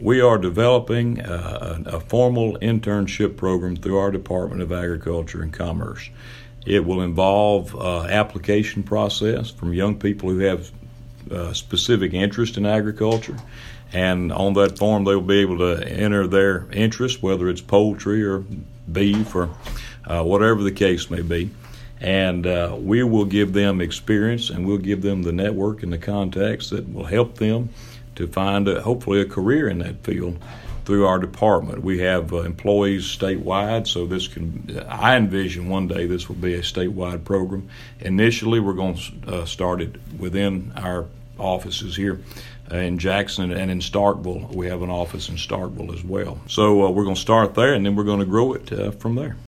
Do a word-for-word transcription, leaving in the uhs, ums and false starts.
We are developing uh, a, a formal internship program through our Department of Agriculture and Commerce. It will involve uh, application process from young people who have uh, specific interest in agriculture, and on that form they'll be able to enter their interest, whether it's poultry or beef or uh, whatever the case may be. And uh, we will give them experience, and we'll give them the network and the contacts that will help them to find a, hopefully a career in that field through our department. We have uh, employees statewide, so this can, I envision one day this will be a statewide program. Initially, we're going to uh, start it within our offices here in Jackson and in Starkville. We have an office in Starkville as well. So uh, we're going to start there, and then we're going to grow it uh, from there.